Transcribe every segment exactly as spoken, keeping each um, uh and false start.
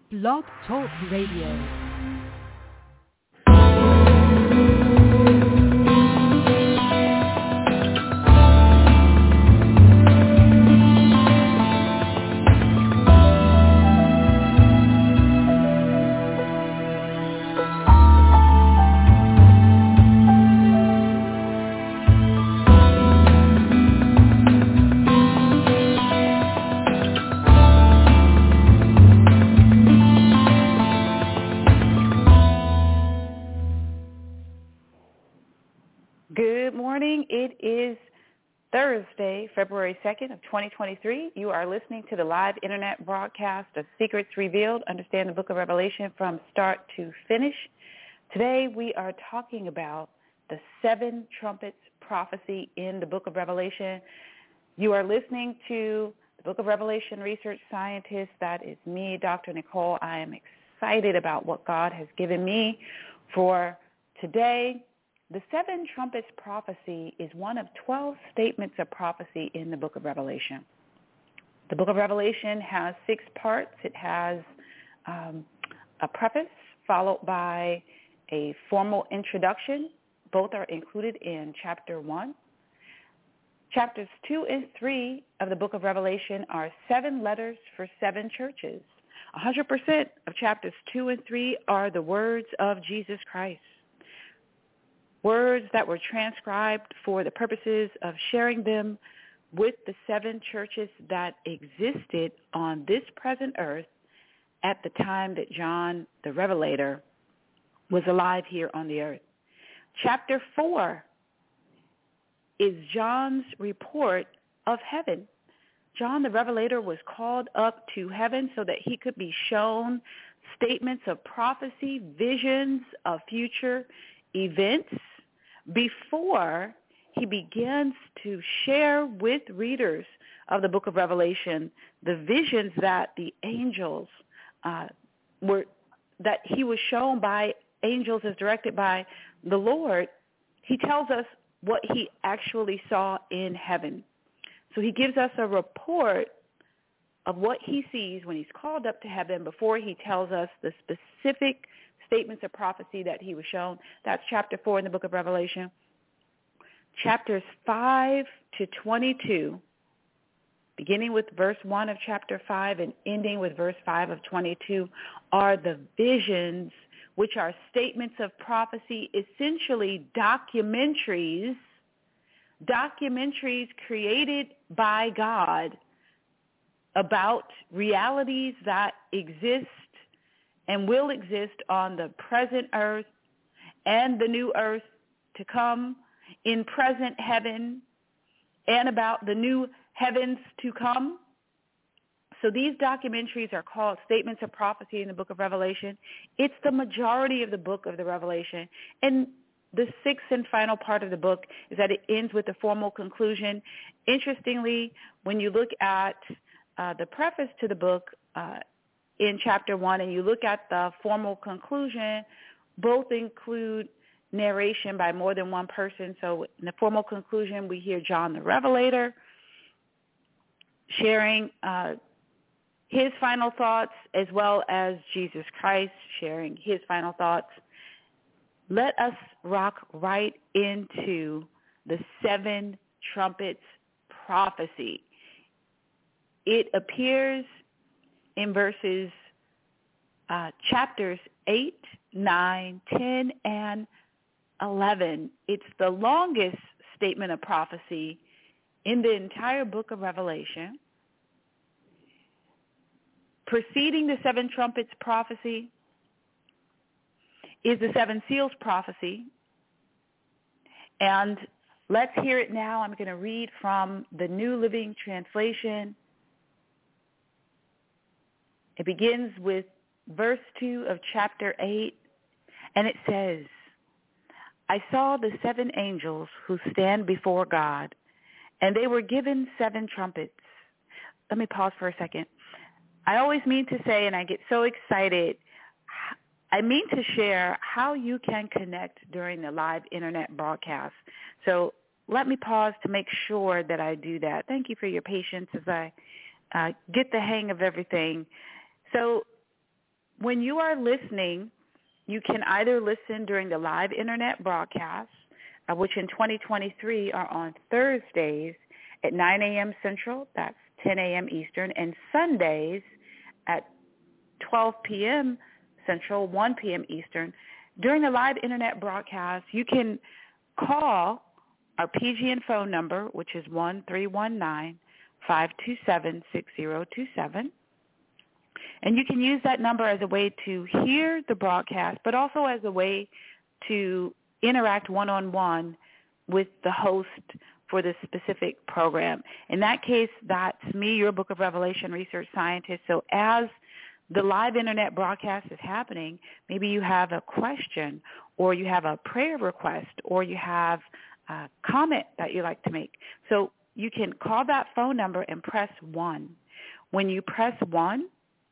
Blog Talk Radio. Thursday, February second of twenty twenty-three. You are listening to the live internet broadcast of Secrets Revealed, Understand the Book of Revelation from start to finish. Today we are talking about the seven trumpets prophecy in the Book of Revelation. You are listening to the Book of Revelation research scientist. That is me, Doctor Nicole. I am excited about what God has given me for today. The seven trumpets prophecy is one of twelve statements of prophecy in the Book of Revelation. The Book of Revelation has six parts. It has um, a preface followed by a formal introduction. Both are included in chapter one. Chapters two and three of the Book of Revelation are seven letters for seven churches. one hundred percent of chapters two and three are the words of Jesus Christ. Words that were transcribed for the purposes of sharing them with the seven churches that existed on this present earth at the time that John the Revelator was alive here on the earth. Chapter four is John's report of heaven. John the Revelator was called up to heaven so that he could be shown statements of prophecy, visions of future events before he begins to share with readers of the Book of Revelation the visions that the angels uh, were, that he was shown by angels as directed by the Lord. He tells us what he actually saw in heaven. So he gives us a report of what he sees when he's called up to heaven before he tells us the specific statements of prophecy that he was shown. That's chapter four in the Book of Revelation. Chapters five to twenty-two, beginning with verse one of chapter five and ending with verse five of twenty-two, are the visions, which are statements of prophecy, essentially documentaries, documentaries created by God about realities that exist and will exist on the present earth and the new earth to come, in present heaven, and about the new heavens to come. So these documentaries are called statements of prophecy in the Book of Revelation. It's the majority of the book of the Revelation. And the sixth and final part of the book is that it ends with a formal conclusion. Interestingly, when you look at uh, the preface to the book, uh, in chapter one, and you look at the formal conclusion, both include narration by more than one person. So in the formal conclusion, we hear John the Revelator sharing uh, his final thoughts, as well as Jesus Christ sharing his final thoughts. Let us rock right into the seven trumpets prophecy. It appears in verses, uh, chapters eight, nine, ten, and eleven. It's the longest statement of prophecy in the entire book of Revelation. Preceding the seven trumpets prophecy is the seven seals prophecy. And let's hear it now. I'm going to read from the New Living Translation. It begins with verse two of chapter eight, and it says, I saw the seven angels who stand before God, and they were given seven trumpets. Let me pause for a second. I always mean to say, and I get so excited, I mean to share how you can connect during the live internet broadcast. So let me pause to make sure that I do that. Thank you for your patience as I uh, get the hang of everything. So when you are listening, you can either listen during the live internet broadcasts, uh, which in twenty twenty-three are on Thursdays at nine a.m. Central, that's ten a.m. Eastern, and Sundays at twelve p.m. Central, one p.m. Eastern. During the live internet broadcast, you can call our P G N phone number, which is one three one nine, five two seven, six zero two seven. And you can use that number as a way to hear the broadcast, but also as a way to interact one-on-one with the host for this specific program. In that case, that's me, your Book of Revelation research scientist. So as the live internet broadcast is happening, maybe you have a question or you have a prayer request or you have a comment that you'd like to make. So you can call that phone number and press one. When you press one,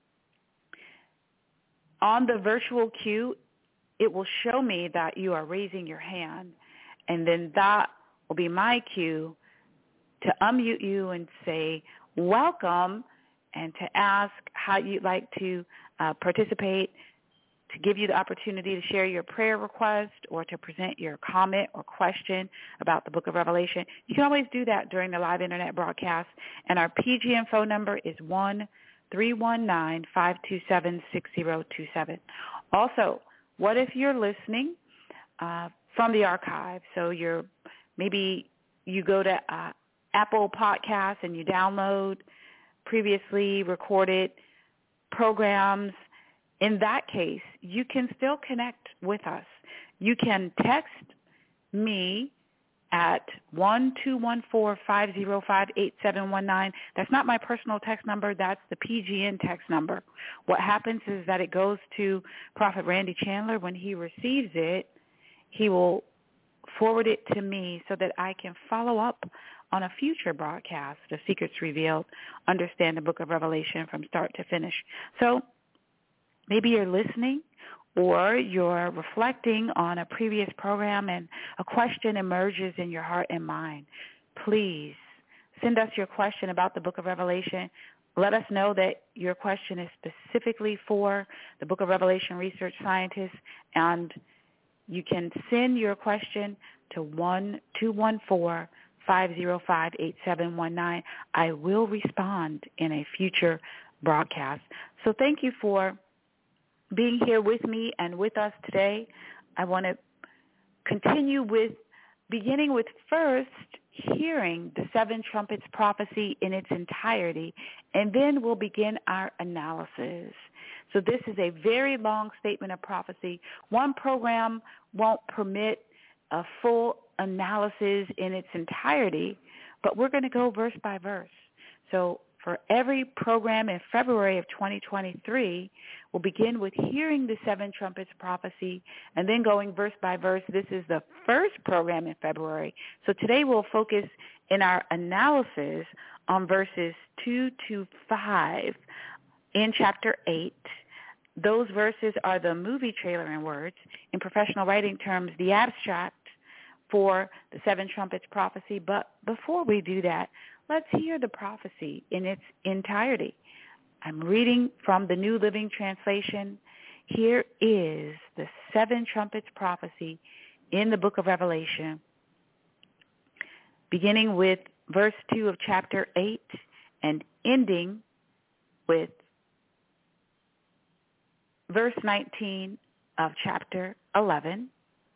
on the virtual queue, it will show me that you are raising your hand, and then that will be my cue to unmute you and say welcome and to ask how you'd like to uh, participate, to give you the opportunity to share your prayer request or to present your comment or question about the Book of Revelation. You can always do that during the live internet broadcast, and our P G M phone number is one three one nine, five two seven, six zero two seven. Also, what if you're listening uh, from the archive? So you're maybe you go to uh, Apple Podcasts and you download previously recorded programs. In that case, you can still connect with us. You can text me at one two one four, five zero five, eight seven one nine. That's not my personal text number. That's the P G N text number. What happens is that it goes to Prophet Randy Chandler. When he receives it, he will forward it to me so that I can follow up on a future broadcast of Secrets Revealed, Understand the Book of Revelation from start to finish. So maybe you're listening or you're reflecting on a previous program and a question emerges in your heart and mind. Please send us your question about the Book of Revelation. Let us know that your question is specifically for the Book of Revelation research scientists, and you can send your question to one two one four, five zero five, eight seven one nine. I will respond in a future broadcast. So thank you for being here with me and with us today. I want to continue with beginning with first hearing the Seven Trumpets prophecy in its entirety, and then we'll begin our analysis. So this is a very long statement of prophecy. One program won't permit a full analysis in its entirety, but we're going to go verse by verse. So for every program in February of twenty twenty-three, we'll begin with hearing the Seven Trumpets prophecy and then going verse by verse. This is the first program in February. So today we'll focus in our analysis on verses two to five in chapter eight. Those verses are the movie trailer in words. In professional writing terms, the abstract for the Seven Trumpets prophecy. But before we do that, let's hear the prophecy in its entirety. I'm reading from the New Living Translation. Here is the Seven Trumpets prophecy in the Book of Revelation, beginning with verse two of chapter eight and ending with verse nineteen of chapter eleven.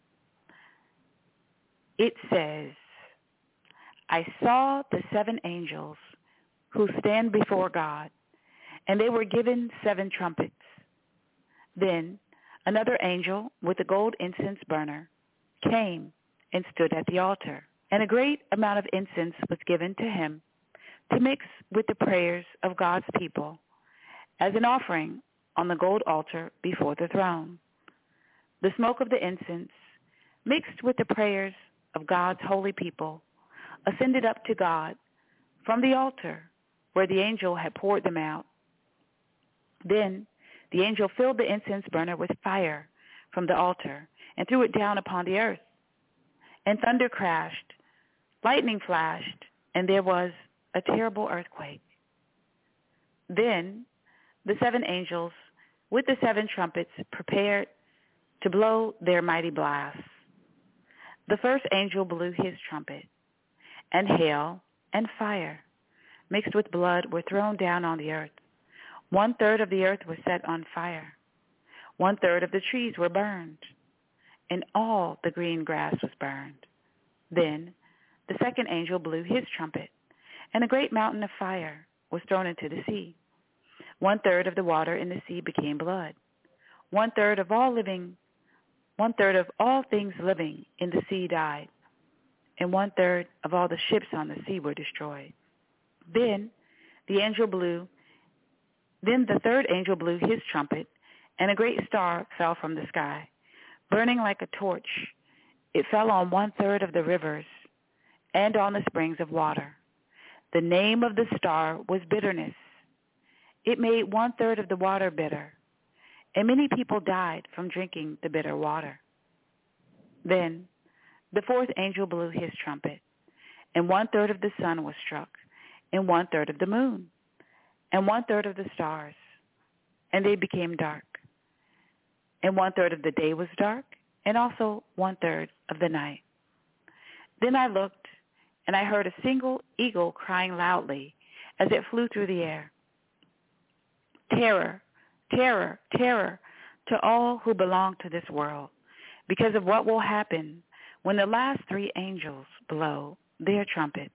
It says, I saw the seven angels who stand before God, and they were given seven trumpets. Then another angel with a gold incense burner came and stood at the altar, and a great amount of incense was given to him to mix with the prayers of God's people as an offering on the gold altar before the throne. The smoke of the incense, mixed with the prayers of God's holy people, ascended up to God from the altar where the angel had poured them out. Then the angel filled the incense burner with fire from the altar and threw it down upon the earth. And thunder crashed, lightning flashed, and there was a terrible earthquake. Then the seven angels with the seven trumpets prepared to blow their mighty blasts. The first angel blew his trumpet, and hail and fire mixed with blood were thrown down on the earth. One-third of the earth was set on fire. One-third of the trees were burned, and all the green grass was burned. Then the second angel blew his trumpet, and a great mountain of fire was thrown into the sea. One-third of the water in the sea became blood. One-third of all living, one-third of all things living in the sea died, and one-third of all the ships on the sea were destroyed. Then the angel blew, then the third angel blew his trumpet, and a great star fell from the sky, burning like a torch. It fell on one-third of the rivers and on the springs of water. The name of the star was Bitterness. It made one-third of the water bitter, and many people died from drinking the bitter water. Then the fourth angel blew his trumpet, and one-third of the sun was struck, and one-third of the moon, and one-third of the stars, and they became dark. And one-third of the day was dark, and also one-third of the night. Then I looked, and I heard a single eagle crying loudly as it flew through the air. Terror, terror, terror to all who belong to this world, because of what will happen when the last three angels blow their trumpets.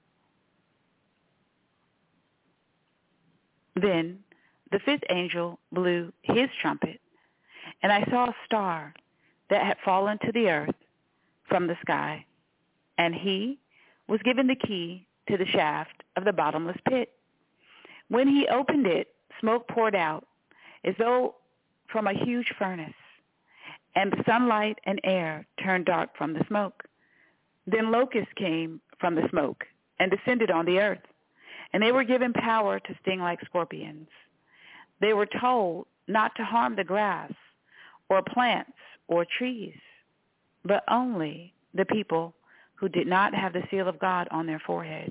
Then the fifth angel blew his trumpet, and I saw a star that had fallen to the earth from the sky, and he was given the key to the shaft of the bottomless pit. When he opened it, smoke poured out as though from a huge furnace, and the sunlight and air turned dark from the smoke. Then locusts came from the smoke and descended on the earth, and they were given power to sting like scorpions. They were told not to harm the grass or plants or trees, but only the people who did not have the seal of God on their foreheads.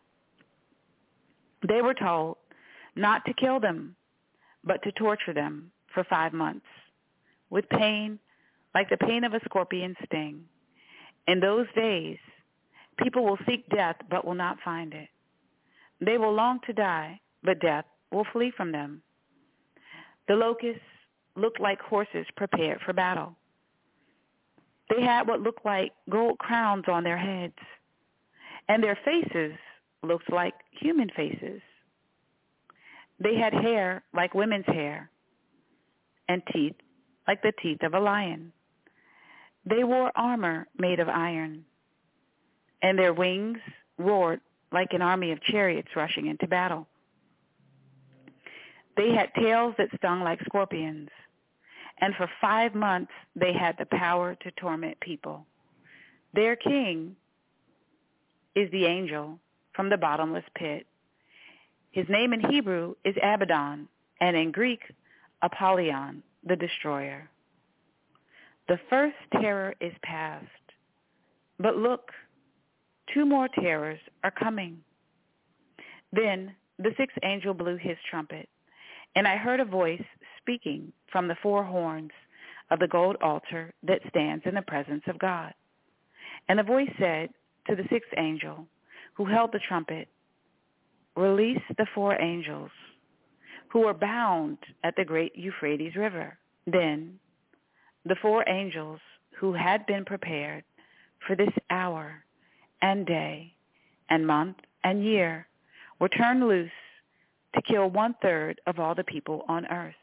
They were told not to kill them, but to torture them for five months with pain like the pain of a scorpion sting. In those days, people will seek death but will not find it. They will long to die, but death will flee from them. The locusts looked like horses prepared for battle. They had what looked like gold crowns on their heads, and their faces looked like human faces. They had hair like women's hair, and teeth like the teeth of a lion. They wore armor made of iron, and their wings roared like an army of chariots rushing into battle. They had tails that stung like scorpions, and for five months they had the power to torment people. Their king is the angel from the bottomless pit. His name in Hebrew is Abaddon, and in Greek, Apollyon, the destroyer. The first terror is past, but look, two more terrors are coming. Then the sixth angel blew his trumpet, and I heard a voice speaking from the four horns of the gold altar that stands in the presence of God. And the voice said to the sixth angel who held the trumpet, "Release the four angels who were bound at the great Euphrates River." Then the four angels who had been prepared for this hour and day and month and year were turned loose to kill one-third of all the people on earth.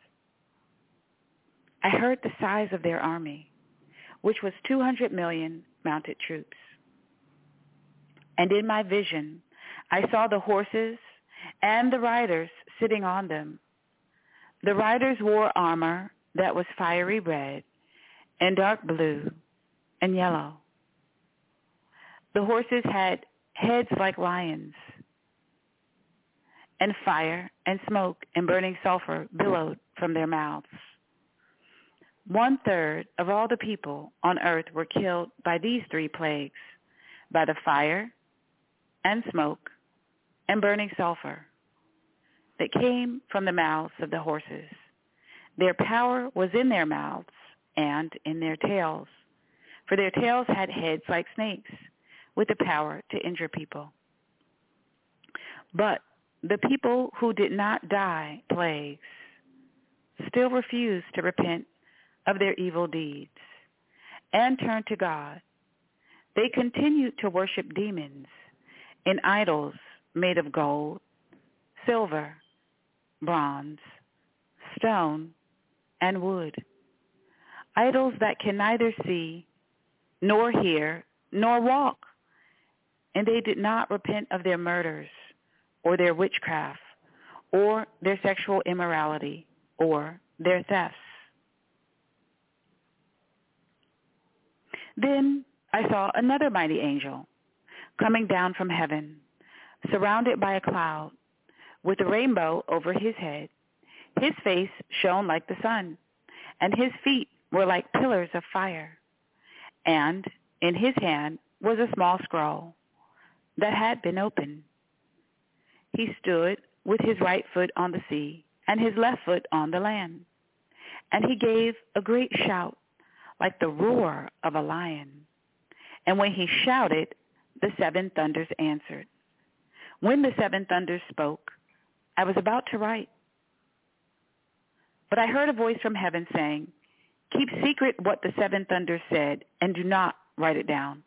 I heard the size of their army, which was two hundred million mounted troops. And in my vision, I saw the horses and the riders sitting on them. The riders wore armor that was fiery red and dark blue and yellow. The horses had heads like lions, and fire and smoke and burning sulfur billowed from their mouths. One-third of all the people on earth were killed by these three plagues, by the fire and smoke and burning sulfur that came from the mouths of the horses. Their power was in their mouths and in their tails, for their tails had heads like snakes, with the power to injure people. But the people who did not die plagues still refused to repent of their evil deeds and turn to God. They continued to worship demons and idols made of gold, silver, bronze, stone, and wood, idols that can neither see, nor hear, nor walk. And they did not repent of their murders, or their witchcraft, or their sexual immorality, or their thefts. Then I saw another mighty angel coming down from heaven, surrounded by a cloud, with a rainbow over his head. His face shone like the sun, and his feet were like pillars of fire. And in his hand was a small scroll that had been opened. He stood with his right foot on the sea and his left foot on the land. And he gave a great shout like the roar of a lion. And when he shouted, the seven thunders answered. When the seven thunders spoke, I was about to write. But I heard a voice from heaven saying, keep secret what the seven thunders said, and do not write it down.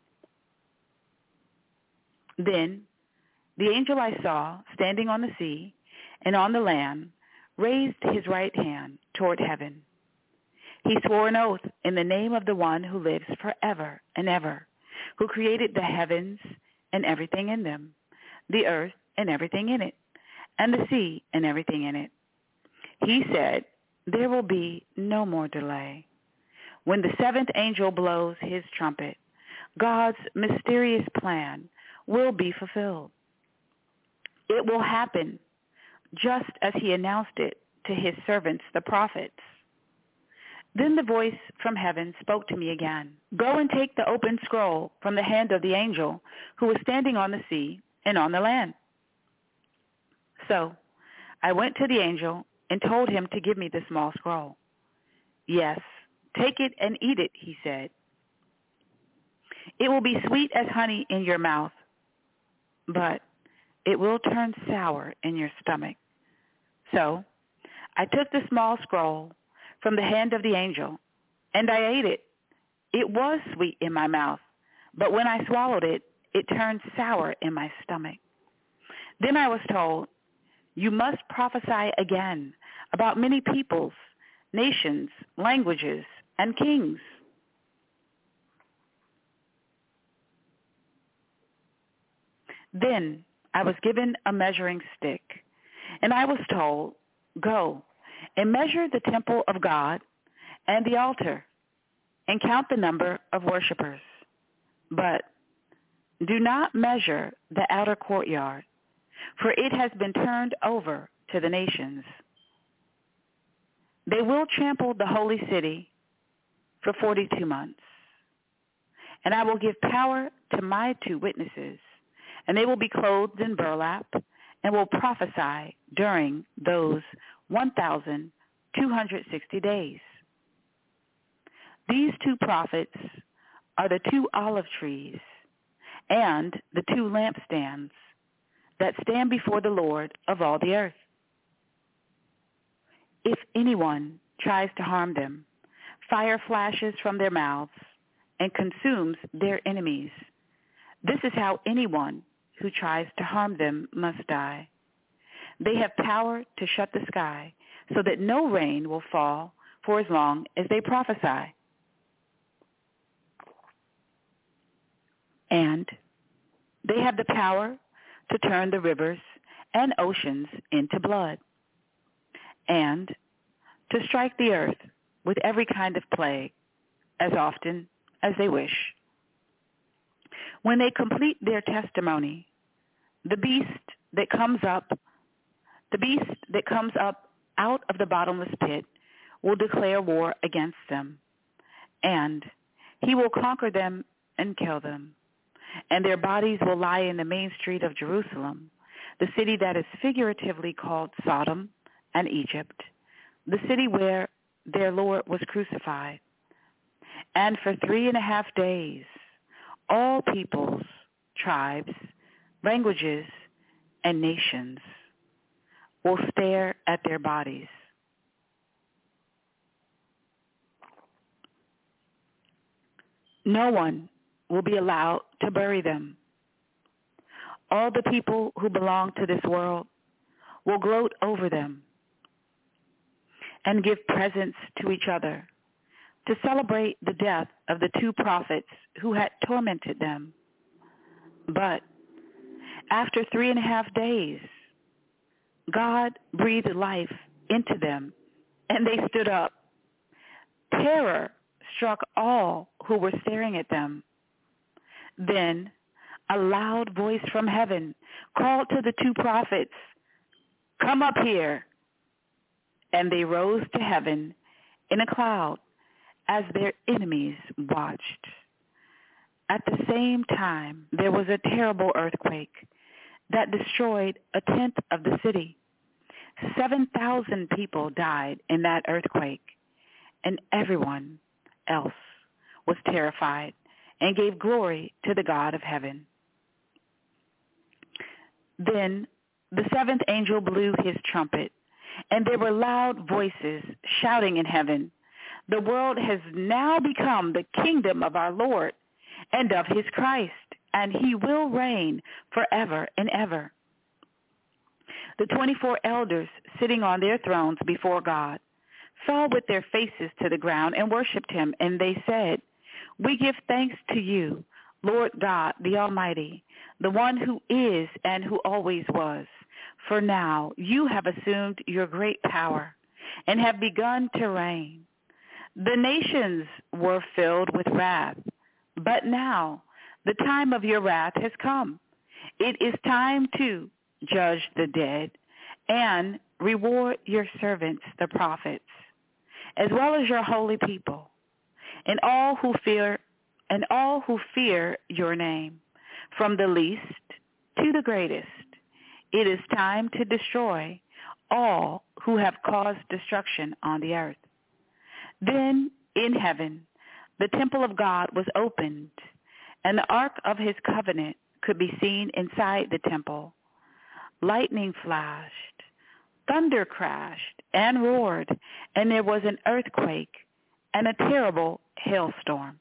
Then the angel I saw standing on the sea and on the land raised his right hand toward heaven. He swore an oath in the name of the one who lives forever and ever, who created the heavens and everything in them, the earth and everything in it, and the sea and everything in it. He said, there will be no more delay. When the seventh angel blows his trumpet, God's mysterious plan will be fulfilled. It will happen just as he announced it to his servants, the prophets. Then the voice from heaven spoke to me again. Go and take the open scroll from the hand of the angel who was standing on the sea and on the land. So I went to the angel and told him to give me the small scroll. Yes, take it and eat it, he said. It will be sweet as honey in your mouth, but it will turn sour in your stomach. So I took the small scroll from the hand of the angel, and I ate it. It was sweet in my mouth, but when I swallowed it, it turned sour in my stomach. Then I was told, you must prophesy again about many peoples, nations, languages, and kings. Then I was given a measuring stick, and I was told, go and measure the temple of God and the altar, and count the number of worshipers. But do not measure the outer courtyard, for it has been turned over to the nations. They will trample the holy city for forty-two months. And I will give power to my two witnesses, and they will be clothed in burlap and will prophesy during those one thousand two hundred sixty days. These two prophets are the two olive trees and the two lampstands that stand before the Lord of all the earth. If anyone tries to harm them, fire flashes from their mouths and consumes their enemies. This is how anyone who tries to harm them must die. They have power to shut the sky so that no rain will fall for as long as they prophesy. And they have the power to turn the rivers and oceans into blood, and to strike the earth with every kind of plague as often as they wish. When they complete their testimony, the beast that comes up, the beast that comes up out of the bottomless pit will declare war against them, and he will conquer them and kill them. And their bodies will lie in the main street of Jerusalem, the city that is figuratively called Sodom and Egypt, the city where their Lord was crucified. And for three and a half days, all peoples, tribes, languages, and nations will stare at their bodies. No one will be allowed to bury them. All the people who belong to this world will gloat over them and give presents to each other to celebrate the death of the two prophets who had tormented them. But after three and a half days, God breathed life into them, and they stood up. Terror struck all who were staring at them. Then a loud voice from heaven called to the two prophets, "Come up here." And they rose to heaven in a cloud as their enemies watched. At the same time, there was a terrible earthquake that destroyed a tenth of the city. seven thousand people died in that earthquake, and everyone else was terrified and gave glory to the God of heaven. Then the seventh angel blew his trumpet, and there were loud voices shouting in heaven, "The world has now become the kingdom of our Lord and of his Christ, and he will reign forever and ever." The twenty-four elders sitting on their thrones before God fell with their faces to the ground and worshipped him, and they said, "We give thanks to you, Lord God, the Almighty, the one who is and who always was. For now you have assumed your great power and have begun to reign. The nations were filled with wrath, but now the time of your wrath has come. It is time to judge the dead and reward your servants, the prophets, as well as your holy people, and all who fear and all who fear your name, from the least to the greatest. It is time to destroy all who have caused destruction on the earth." Then in heaven, the temple of God was opened, and the ark of his covenant could be seen inside the temple. Lightning flashed, thunder crashed and roared, and there was an earthquake and a terrible hailstorm.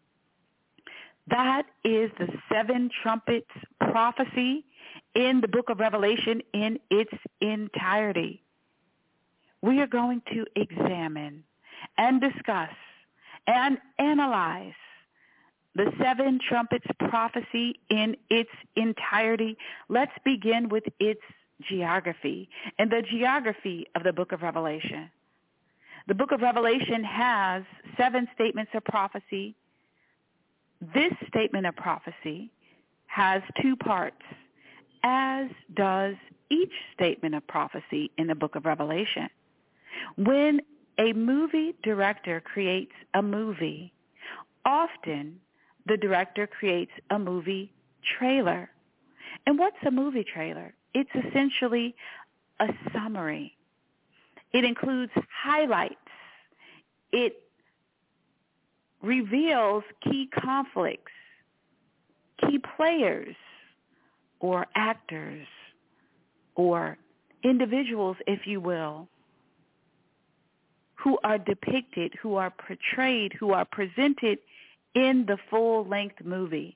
That is the seven trumpets prophecy in the book of Revelation in its entirety. We are going to examine and discuss and analyze the seven trumpets prophecy in its entirety. Let's begin with its geography and the geography of the book of Revelation. The book of Revelation has seven statements of prophecy. This statement of prophecy has two parts, as does each statement of prophecy in the book of Revelation. When a movie director creates a movie, often the director creates a movie trailer. And what's a movie trailer? It's essentially a summary. It includes highlights. It reveals key conflicts, key players, or actors, or individuals, if you will, who are depicted, who are portrayed, who are presented in the full-length movie.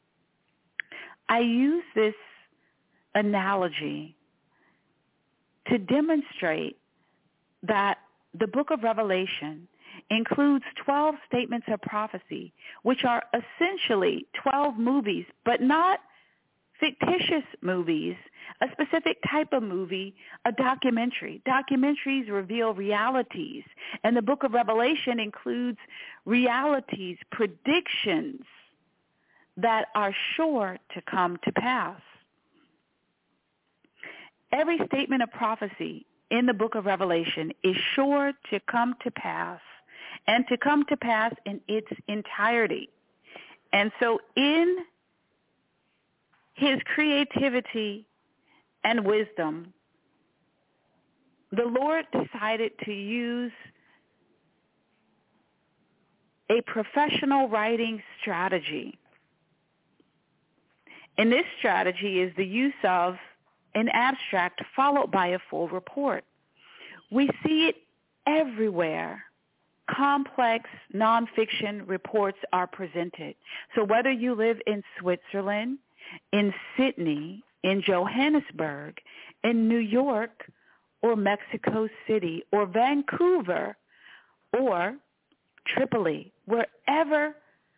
I use this analogy to demonstrate that the book of Revelation includes twelve statements of prophecy, which are essentially twelve movies, but not fictitious movies, a specific type of movie, a documentary. Documentaries reveal realities, and the book of Revelation includes realities, predictions that are sure to come to pass. Every statement of prophecy in the book of Revelation is sure to come to pass, and to come to pass in its entirety. And so in his creativity and wisdom, the Lord decided to use a professional writing strategy. And this strategy is the use of an abstract followed by a full report. We see it everywhere. Complex nonfiction reports are presented. So whether you live in Switzerland, in Sydney, in Johannesburg, in New York, or Mexico City, or Vancouver, or Tripoli, wherever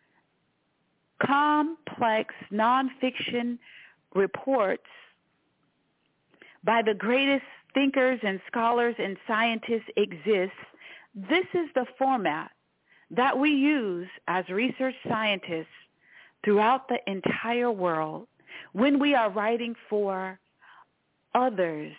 complex nonfiction reports by the greatest thinkers and scholars and scientists exist, this is the format that we use as research scientists throughout the entire world when we are writing for others,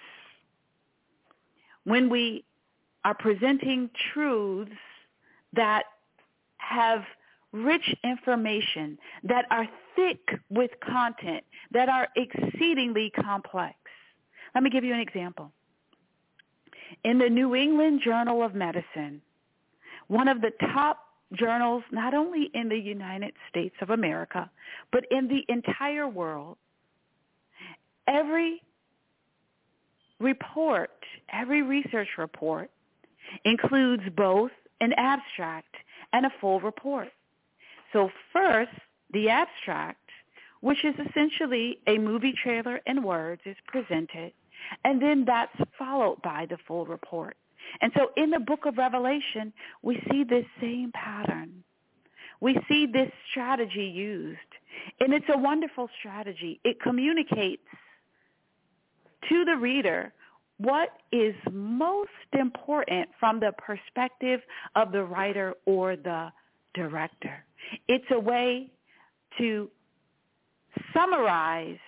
when we are presenting truths that have rich information, that are thick with content, that are exceedingly complex. Let me give you an example. In the New England Journal of Medicine, one of the top journals not only in the United States of America, but in the entire world, every report, every research report includes both an abstract and a full report. So first, the abstract, which is essentially a movie trailer in words, is presented, and then that's followed by the full report. And so in the book of Revelation, we see this same pattern. We see this strategy used, and it's a wonderful strategy. It communicates to the reader what is most important from the perspective of the writer or the director. It's a way to summarize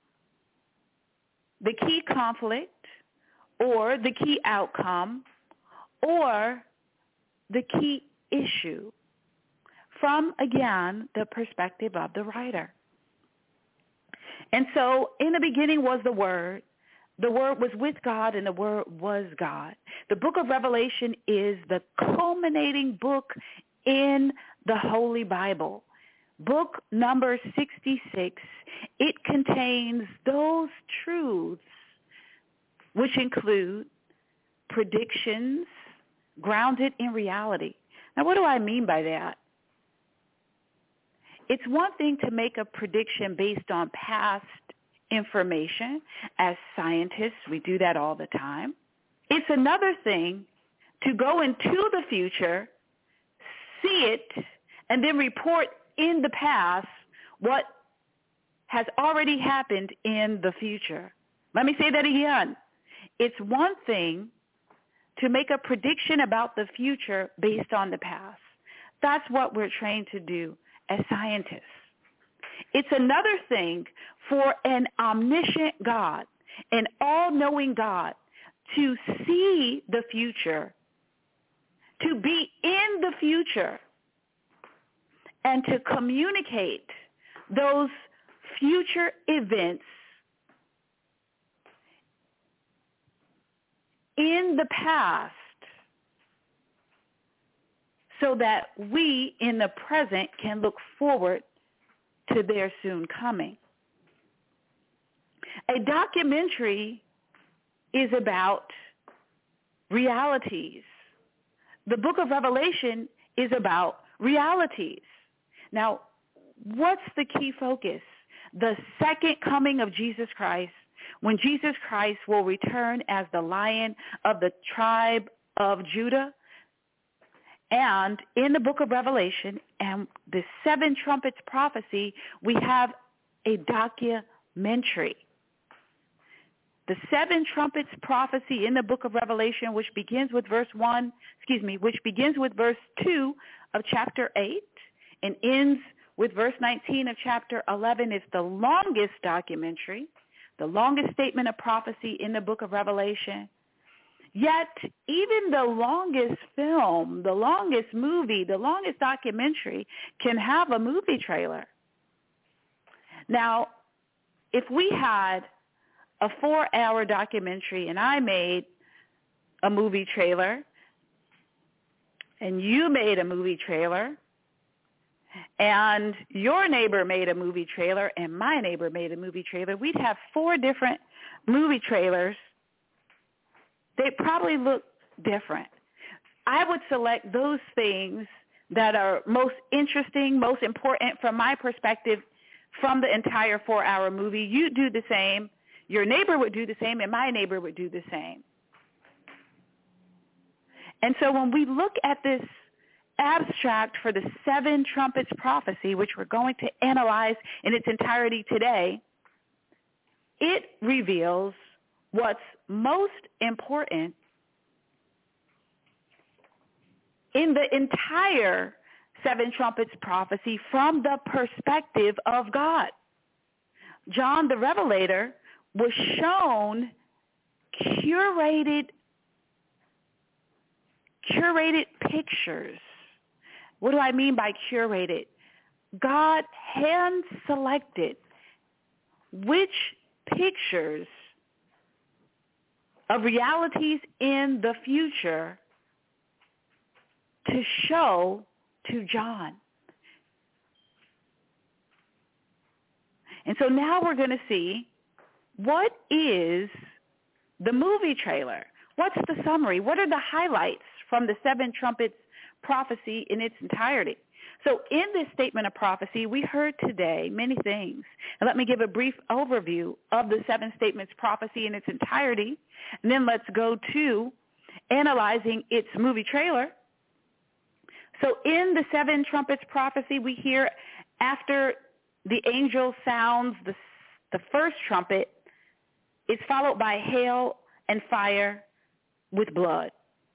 the key conflict or the key outcome or the key issue from, again, the perspective of the writer. And so in the beginning was the Word. The Word was with God, and the Word was God. The book of Revelation is the culminating book in the Holy Bible. Book number sixty-six, it contains those truths which include predictions grounded in reality. Now, what do I mean by that? It's one thing to make a prediction based on past information. As scientists, we do that all the time. It's another thing to go into the future, see it, and then report in the past what has already happened in the future. Let me say that again. It's one thing to make a prediction about the future based on the past. That's what we're trained to do as scientists. It's another thing for an omniscient God, an all-knowing God, to see the future, to be in the future, and to communicate those future events in the past so that we in the present can look forward to their soon coming. A documentary is about realities. The book of Revelation is about realities. Now, what's the key focus? The second coming of Jesus Christ, when Jesus Christ will return as the Lion of the tribe of Judah. And in the book of Revelation and the seven trumpets prophecy, we have a documentary. The seven trumpets prophecy in the book of Revelation, which begins with verse one, excuse me, which begins with verse two of chapter eight and ends with verse nineteen of chapter eleven, is the longest documentary, the longest statement of prophecy in the book of Revelation. Yet, even the longest film, the longest movie, the longest documentary can have a movie trailer. Now, if we had a four-hour documentary and I made a movie trailer and you made a movie trailer and your neighbor made a movie trailer, and my neighbor made a movie trailer, we'd have four different movie trailers. They'd probably look different. I would select those things that are most interesting, most important from my perspective from the entire four-hour movie. You do the same. Your neighbor would do the same, and my neighbor would do the same. And so when we look at this abstract for the seven trumpets prophecy, which we're going to analyze in its entirety today, it reveals what's most important in the entire seven trumpets prophecy from the perspective of God. John the Revelator was shown curated curated pictures. What do I mean by curated? God hand-selected which pictures of realities in the future to show to John. And so now we're going to see, what is the movie trailer? What's the summary? What are the highlights from the seven trumpets prophecy in its entirety? So in this statement of prophecy, we heard today many things. And let me give a brief overview of the seven statements prophecy in its entirety. And then let's go to analyzing its movie trailer. So in the seven trumpets prophecy, we hear after the angel sounds the, the first trumpet, it's followed by hail and fire with blood.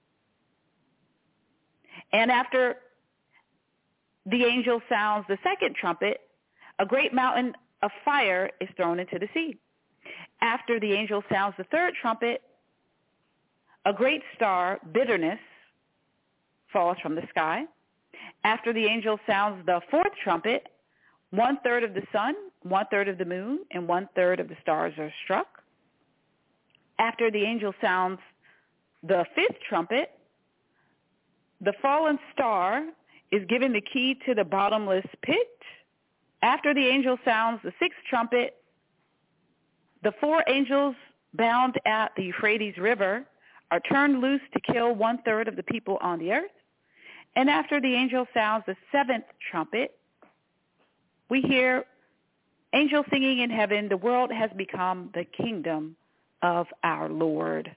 And after the angel sounds the second trumpet, a great mountain of fire is thrown into the sea. After the angel sounds the third trumpet, a great star, bitterness, falls from the sky. After the angel sounds the fourth trumpet, one-third of the sun, one-third of the moon, and one-third of the stars are struck. After the angel sounds the fifth trumpet, the fallen star is given the key to the bottomless pit. After the angel sounds the sixth trumpet, the four angels bound at the Euphrates River are turned loose to kill one-third of the people on the earth. And after the angel sounds the seventh trumpet, we hear angels singing in heaven, the world has become the kingdom of our Lord.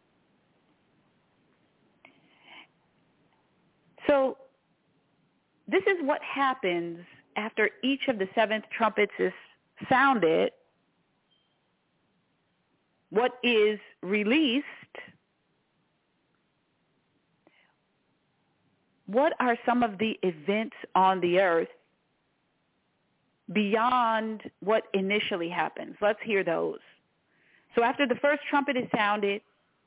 So this is what happens after each of the seventh trumpets is sounded. What is released? What are some of the events on the earth beyond what initially happens? Let's hear those. So after the first trumpet is sounded,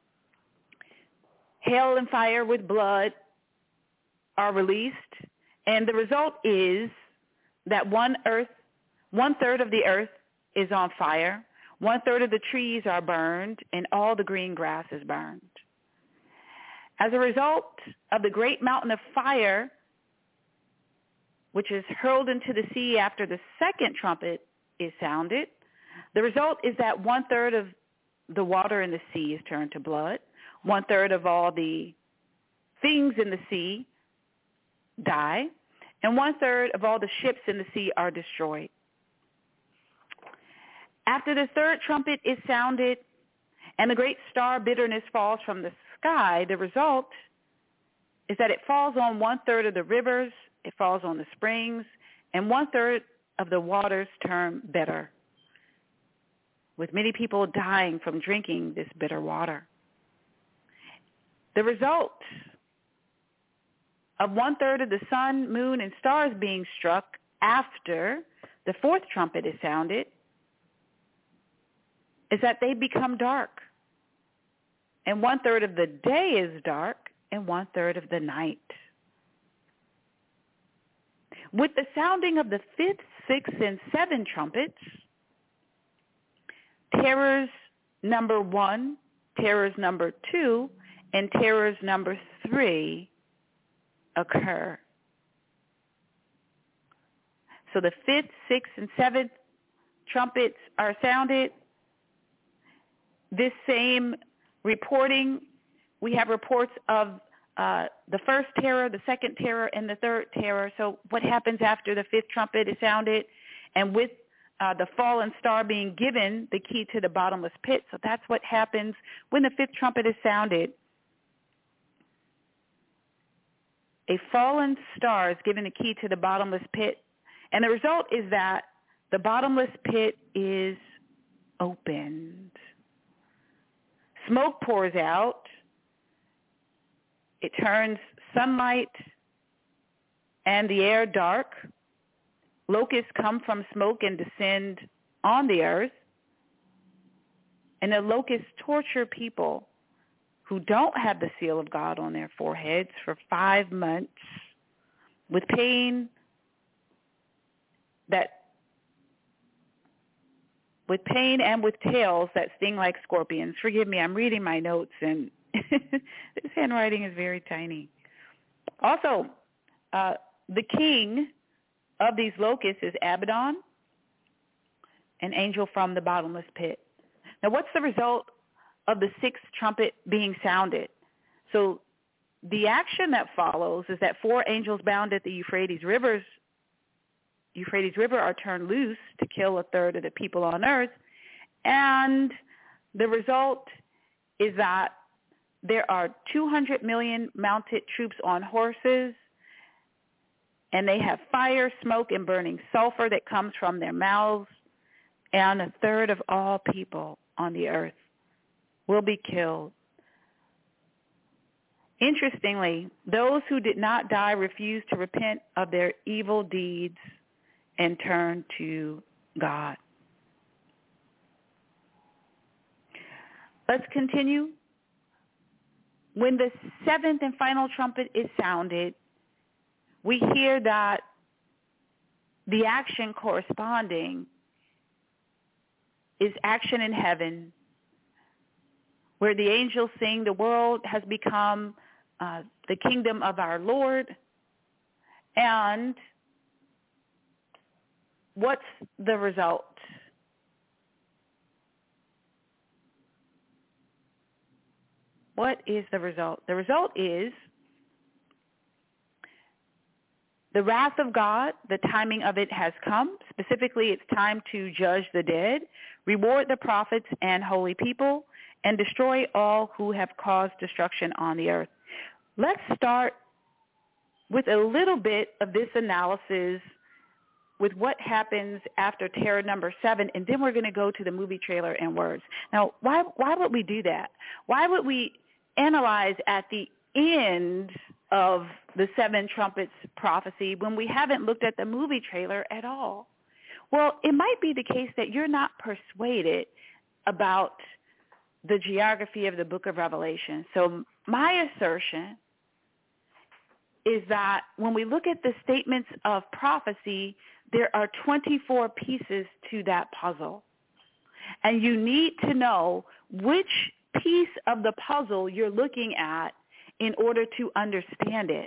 hail and fire with blood are released, and the result is that one earth, one third of the earth is on fire, one third of the trees are burned, and all the green grass is burned. As a result of the great mountain of fire, which is hurled into the sea after the second trumpet is sounded, the result is that one-third of the water in the sea is turned to blood. One-third of all the things in the sea die. And one-third of all the ships in the sea are destroyed. After the third trumpet is sounded and the great star bitterness falls from the sky, the result is that it falls on one-third of the rivers, it falls on the springs, and one-third of the waters turn bitter, with many people dying from drinking this bitter water. The result of one-third of the sun, moon, and stars being struck after the fourth trumpet is sounded is that they become dark. And one-third of the day is dark, and one-third of the night. With the sounding of the fifth, sixth, and seventh trumpets, terrors number one, terrors number two, and terrors number three occur. So the fifth, sixth, and seventh trumpets are sounded. This same reporting, we have reports of uh, the first terror, the second terror, and the third terror. So what happens after the fifth trumpet is sounded, and with uh, the fallen star being given the key to the bottomless pit. So that's what happens when the fifth trumpet is sounded. A fallen star is given the key to the bottomless pit, and the result is that the bottomless pit is opened. Smoke pours out. It turns sunlight and the air dark. Locusts come from smoke and descend on the earth. And the locusts torture people who don't have the seal of God on their foreheads for five months with pain that with pain and with tails that sting like scorpions. Forgive me, I'm reading my notes, and this handwriting is very tiny. Also, uh, the king of these locusts is Abaddon, an angel from the bottomless pit. Now, what's the result of the sixth trumpet being sounded? So the action that follows is that four angels bound at the Euphrates rivers Euphrates River are turned loose to kill a third of the people on earth. And the result is that there are two hundred million mounted troops on horses, and they have fire, smoke, and burning sulfur that comes from their mouths, and a third of all people on the earth will be killed. Interestingly, those who did not die refused to repent of their evil deeds and turn to God. Let's continue. When the seventh and final trumpet is sounded, we hear that the action corresponding is action in heaven, where the angels sing, the world has become uh, the kingdom of our Lord. And what's the result? What is the result? The result is the wrath of God. The timing of it has come. Specifically, it's time to judge the dead, reward the prophets and holy people, and destroy all who have caused destruction on the earth. Let's start with a little bit of this analysis with what happens after terror number seven, and then we're going to go to the movie trailer and words. Now, why why would we do that? Why would we analyze at the end of the seven trumpets prophecy when we haven't looked at the movie trailer at all? Well, it might be the case that you're not persuaded about the geography of the book of Revelation. So my assertion is that when we look at the statements of prophecy, there are twenty-four pieces to that puzzle. And you need to know which piece of the puzzle you're looking at in order to understand it.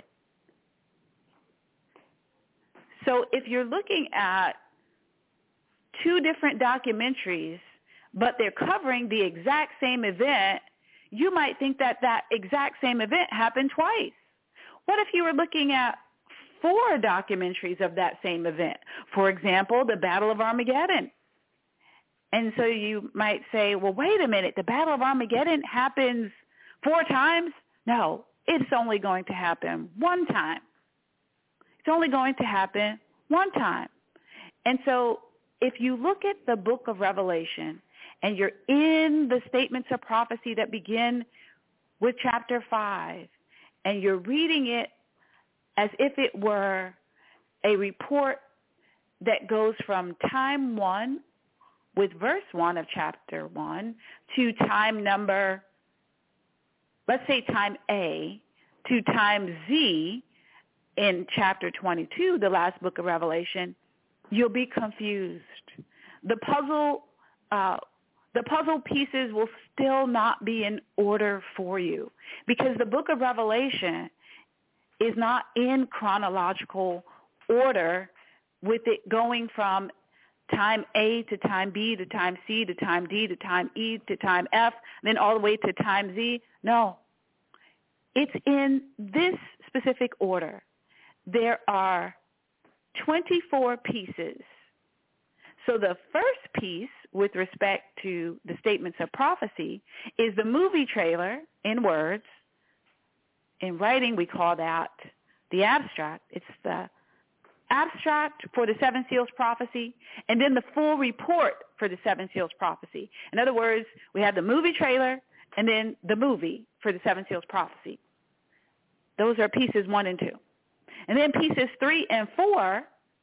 So if you're looking at two different documentaries, but they're covering the exact same event, you might think that that exact same event happened twice. What if you were looking at four documentaries of that same event? For example, the Battle of Armageddon. And so you might say, well, wait a minute, the Battle of Armageddon happens four times? No, it's only going to happen one time. It's only going to happen one time. And so if you look at the book of Revelation and you're in the statements of prophecy that begin with chapter five, and you're reading it as if it were a report that goes from time one with verse one of chapter one to time number, let's say time A, to time Z in chapter twenty-two, the last book of Revelation, you'll be confused. The puzzle, uh, the puzzle pieces will still not be in order for you because the book of Revelation is not in chronological order with it going from time A to time B to time C to time D to time E to time F, and then all the way to time Z. No. It's in this specific order. There are twenty-four pieces. So the first piece with respect to the statements of prophecy is the movie trailer in words. In writing, we call that the abstract. It's the abstract for the seven seals prophecy, and then the full report for the seven seals prophecy. In other words, we have the movie trailer and then the movie for the seven seals prophecy. Those are pieces one and two. And then pieces three and four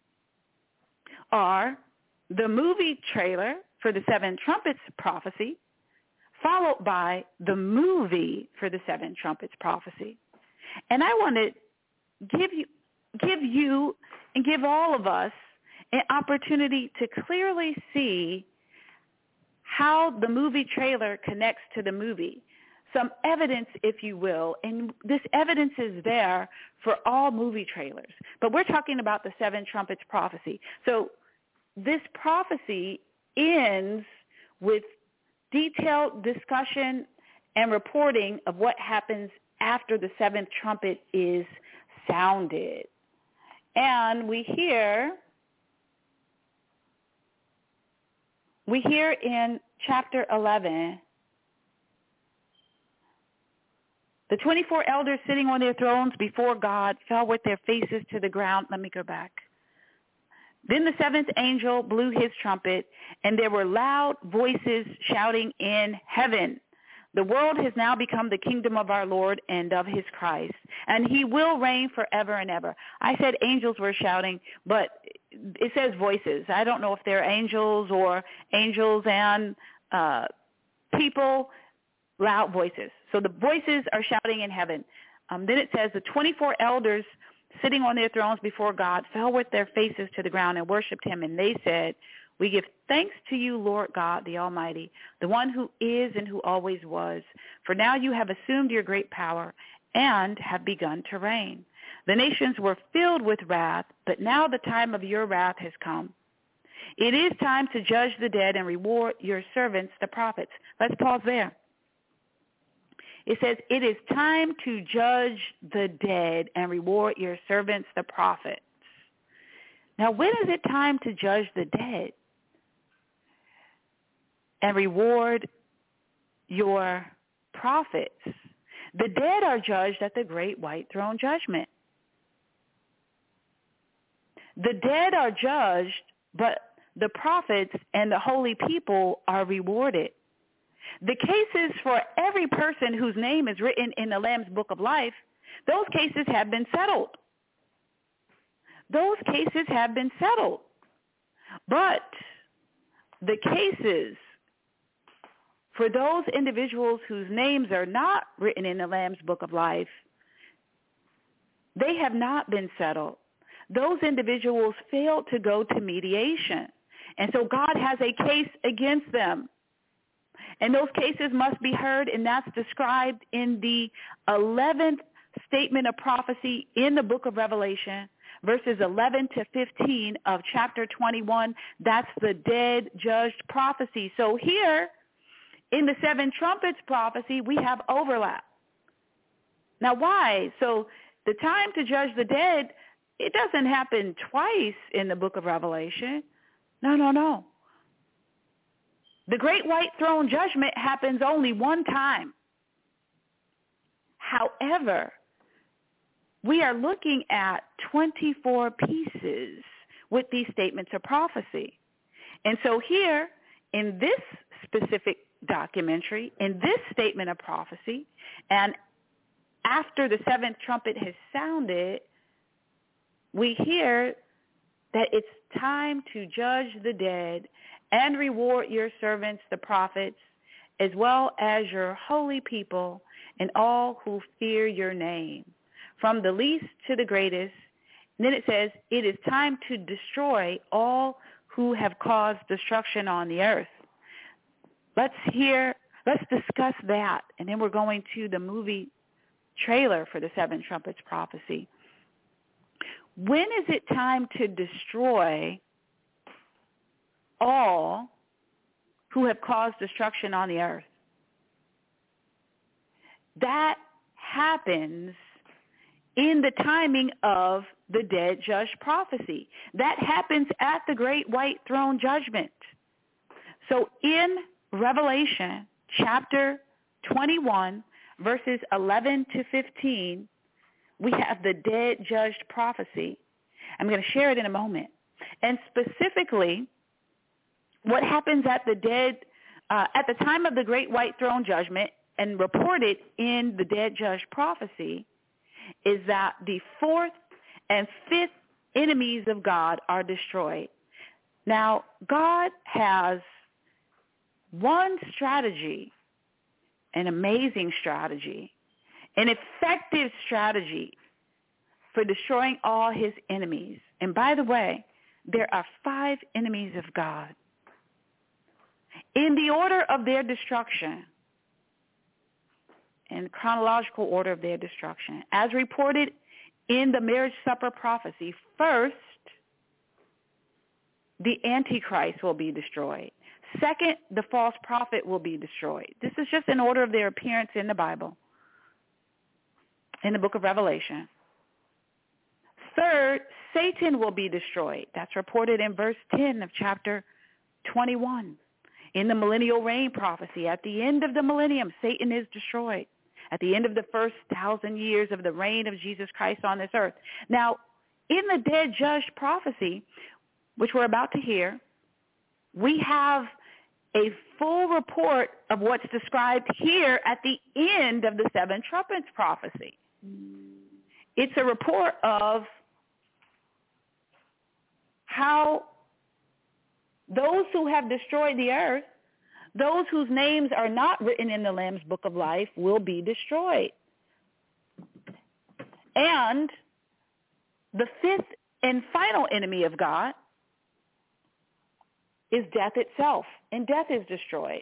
are the movie trailer for the seven trumpets prophecy, followed by the movie for the seven trumpets prophecy. And I want to give you, give you and give all of us an opportunity to clearly see how the movie trailer connects to the movie. Some evidence, if you will, and this evidence is there for all movie trailers. But we're talking about the seven trumpets prophecy. So this prophecy ends with detailed discussion and reporting of what happens after the seventh trumpet is sounded. And we hear, we hear in chapter eleven, the twenty-four elders sitting on their thrones before God fell with their faces to the ground. Let me go back. Then the seventh angel blew his trumpet, and there were loud voices shouting in heaven, "The world has now become the kingdom of our Lord and of his Christ, and he will reign forever and ever." I said angels were shouting, but it says voices. I don't know if they're angels or angels and uh, people, loud voices. So the voices are shouting in heaven. Um, then it says the twenty-four elders sitting on their thrones before God fell with their faces to the ground and worshipped him. And they said, "We give thanks to you, Lord God, the Almighty, the one who is and who always was. For now you have assumed your great power and have begun to reign. The nations were filled with wrath, but now the time of your wrath has come. It is time to judge the dead and reward your servants, the prophets." Let's pause there. It says, it is time to judge the dead and reward your servants, the prophets. Now, when is it time to judge the dead and reward your prophets? The dead are judged at the great white throne judgment. The dead are judged, but the prophets and the holy people are rewarded. The cases for every person whose name is written in the Lamb's Book of Life, those cases have been settled. Those cases have been settled. But the cases for those individuals whose names are not written in the Lamb's Book of Life, they have not been settled. Those individuals failed to go to mediation. And so God has a case against them. And those cases must be heard, and that's described in the eleventh statement of prophecy in the book of Revelation, verses eleven to fifteen of chapter twenty-one. That's the dead judged prophecy. So here in the seven trumpets prophecy, we have overlap. Now why? So the time to judge the dead, it doesn't happen twice in the book of Revelation. No, no, no. The great white throne judgment happens only one time. However, we are looking at twenty-four pieces with these statements of prophecy. And so here, in this specific documentary, in this statement of prophecy, and after the seventh trumpet has sounded, we hear that it's time to judge the dead and reward your servants, the prophets, as well as your holy people and all who fear your name, from the least to the greatest. And then it says, it is time to destroy all who have caused destruction on the earth. Let's hear, let's discuss that, and then we're going to the movie trailer for the Seven Trumpets prophecy. when is it time to destroy all who have caused destruction on the earth? That happens in the timing of the dead judge prophecy. That happens at the great white throne judgment. So in Revelation chapter twenty-one, verses eleven to fifteen, we have the dead judged prophecy. I'm going to share it in a moment. And specifically, what happens at the dead, uh, at the time of the great white throne judgment and reported in the dead judged prophecy is that the fourth and fifth enemies of God are destroyed. Now, God has one strategy, an amazing strategy, an effective strategy for destroying all his enemies. And by the way, there are five enemies of God. In the order of their destruction, in chronological order of their destruction, as reported in the marriage supper prophecy, first, the Antichrist will be destroyed. Second, the false prophet will be destroyed. This is just in order of their appearance in the Bible, in the book of Revelation. Third, Satan will be destroyed. That's reported in verse ten of chapter twenty-one. In the millennial reign prophecy, at the end of the millennium, Satan is destroyed. At the end of the first thousand years of the reign of Jesus Christ on this earth. Now, in the dead judged prophecy, which we're about to hear, we have a full report of what's described here at the end of the seven trumpets prophecy. It's a report of how those who have destroyed the earth, those whose names are not written in the Lamb's Book of Life, will be destroyed. And the fifth and final enemy of God is death itself, and death is destroyed.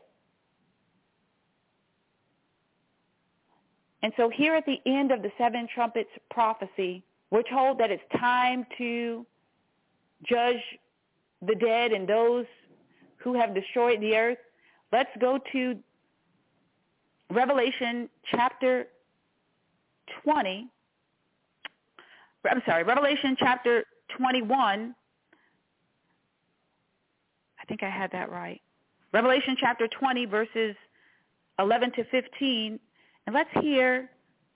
And so here at the end of the seven trumpets prophecy, we're told that it's time to judge the dead and those who have destroyed the earth. Let's go to Revelation chapter twenty. I'm sorry, Revelation chapter twenty-one. I think I had that right. Revelation chapter twenty, verses eleven to fifteen. And let's hear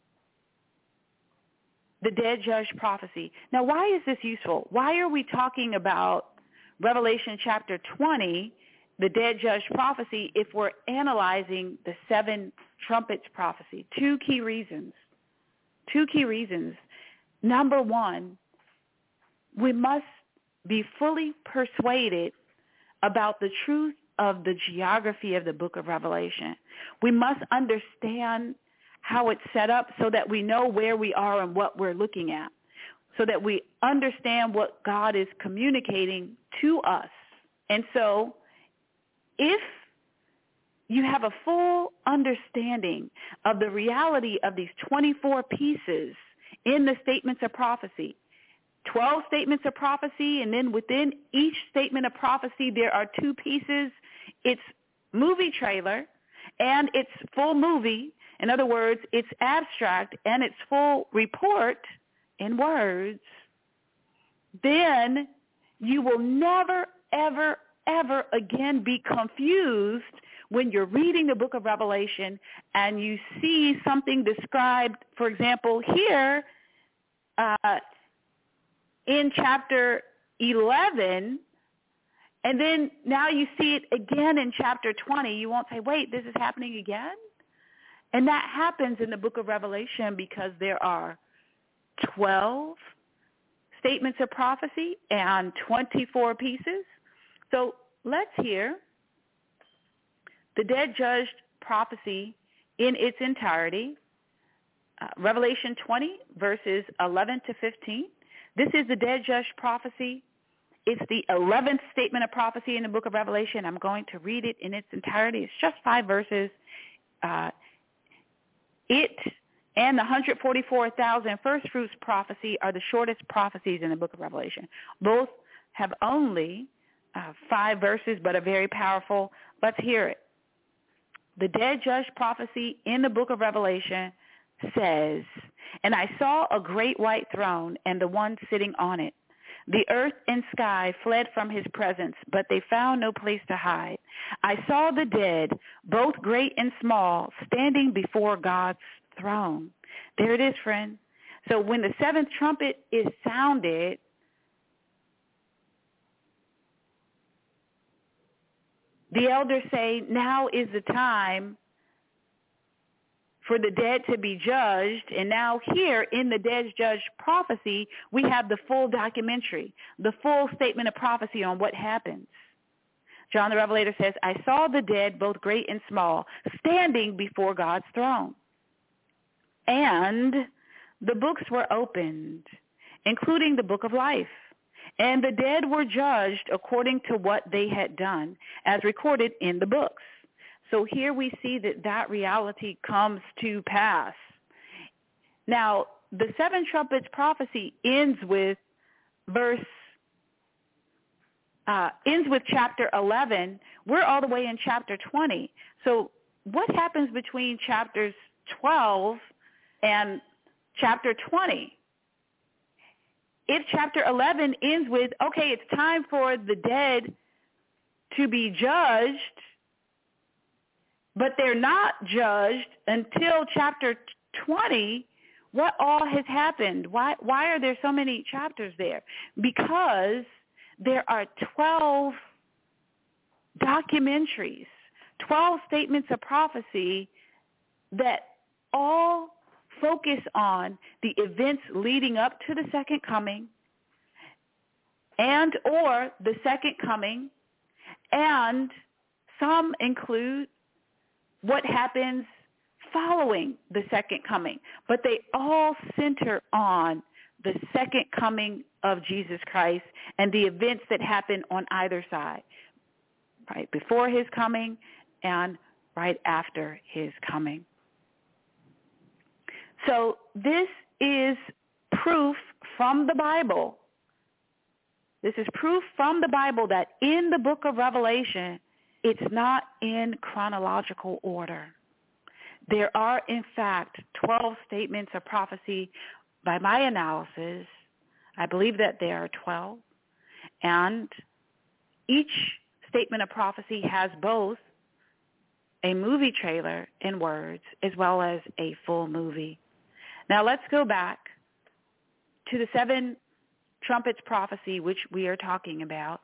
the dead judge prophecy. Now, why is this useful? Why are we talking about Revelation chapter twenty, the dead judge prophecy, if we're analyzing the seven trumpets prophecy? Two key reasons. Two key reasons. Number one, we must be fully persuaded about the truth of the geography of the book of Revelation. We must understand how it's set up so that we know where we are and what we're looking at, so that we understand what God is communicating to us. And so if you have a full understanding of the reality of these twenty-four pieces in the statements of prophecy, twelve statements of prophecy, and then within each statement of prophecy there are two pieces. It's movie trailer and it's full movie. In other words, it's abstract and it's full report in words. Then you will never, ever, ever again be confused when you're reading the book of Revelation and you see something described, for example, here uh, in chapter eleven, and then now you see it again in chapter twenty. You won't say, wait, this is happening again? And that happens in the book of Revelation because there are twelve statements of prophecy and twenty-four pieces. So let's hear the dead judged prophecy in its entirety. Uh, Revelation twenty, verses eleven to fifteen. This is the dead judged prophecy. It's the eleventh statement of prophecy in the book of Revelation. I'm going to read it in its entirety. It's just five verses. Uh, it and the one hundred forty-four thousand first fruits prophecy are the shortest prophecies in the book of Revelation. Both have only uh, five verses, but are very powerful. Let's hear it. The dead judge prophecy in the book of Revelation says, "And I saw a great white throne and the one sitting on it. The earth and sky fled from his presence, but they found no place to hide. I saw the dead, both great and small, standing before God's throne." There it is, friend. So when the seventh trumpet is sounded, the elders say, now is the time for the dead to be judged. And now here in the dead judge prophecy, we have the full documentary, the full statement of prophecy on what happens. John the Revelator says, "I saw the dead, both great and small, standing before God's throne. And the books were opened, including the book of life. And the dead were judged according to what they had done, as recorded in the books." So here we see that that reality comes to pass. Now, the seven trumpets prophecy ends with verse, uh, ends with chapter eleven. We're all the way in chapter twenty. So what happens between chapters twelve and chapter twenty? If chapter eleven ends with, okay, it's time for the dead to be judged, but they're not judged until chapter twenty, what all has happened? Why, why are there so many chapters there? Because there are twelve documentaries, twelve statements of prophecy that all focus on the events leading up to the second coming and or the second coming, and some include what happens following the second coming. But they all center on the second coming of Jesus Christ and the events that happen on either side, right before his coming and right after his coming. So this is proof from the Bible. This is proof from the Bible that in the book of Revelation, it's not in chronological order. There are, in fact, twelve statements of prophecy. By my analysis, I believe that there are twelve. And each statement of prophecy has both a movie trailer in words as well as a full movie. Now let's go back to the seven trumpets prophecy, which we are talking about.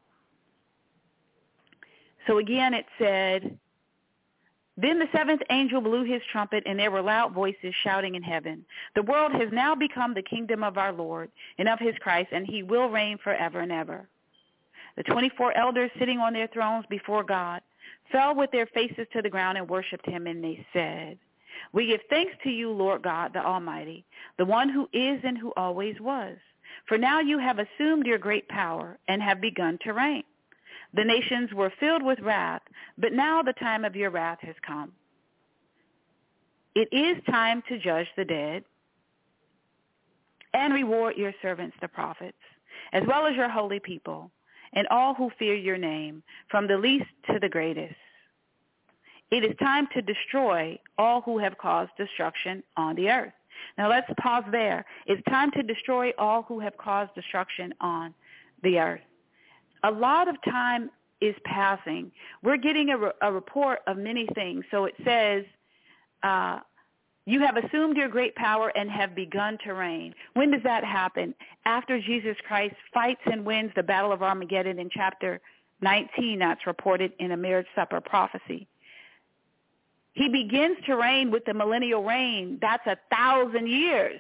So again, it said, "Then the seventh angel blew his trumpet, and there were loud voices shouting in heaven, 'The world has now become the kingdom of our Lord and of his Christ, and he will reign forever and ever.' The twenty-four elders sitting on their thrones before God fell with their faces to the ground and worshipped him, and they said, 'We give thanks to you, Lord God, the Almighty, the one who is and who always was. For now you have assumed your great power and have begun to reign. The nations were filled with wrath, but now the time of your wrath has come. It is time to judge the dead and reward your servants, the prophets, as well as your holy people, and all who fear your name, from the least to the greatest. It is time to destroy all who have caused destruction on the earth.'" Now let's pause there. It's time to destroy all who have caused destruction on the earth. A lot of time is passing. We're getting a, re- a report of many things. So it says, uh, you have assumed your great power and have begun to reign. When does that happen? After Jesus Christ fights and wins the Battle of Armageddon in chapter nineteen, that's reported in a marriage supper prophecy. He begins to reign with the millennial reign. That's a thousand years.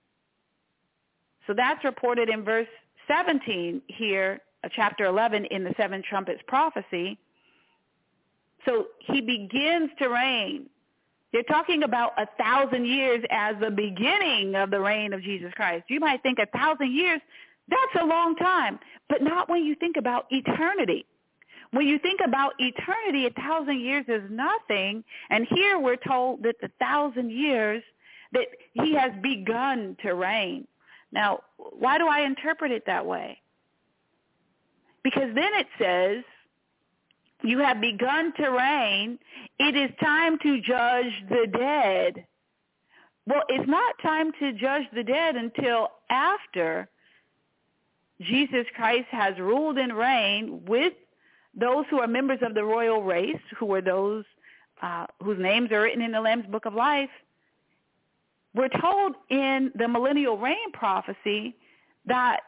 So that's reported in verse seventeen here, chapter eleven in the seven trumpets prophecy. So he begins to reign. They're talking about a thousand years as the beginning of the reign of Jesus Christ. You might think a thousand years, that's a long time, but not when you think about eternity. When you think about eternity, a thousand years is nothing. And here we're told that the thousand years that he has begun to reign. Now, why do I interpret it that way? Because then it says, you have begun to reign. It is time to judge the dead. Well, it's not time to judge the dead until after Jesus Christ has ruled and reigned with those who are members of the royal race, who are those uh, whose names are written in the Lamb's Book of Life. We're told in the millennial reign prophecy that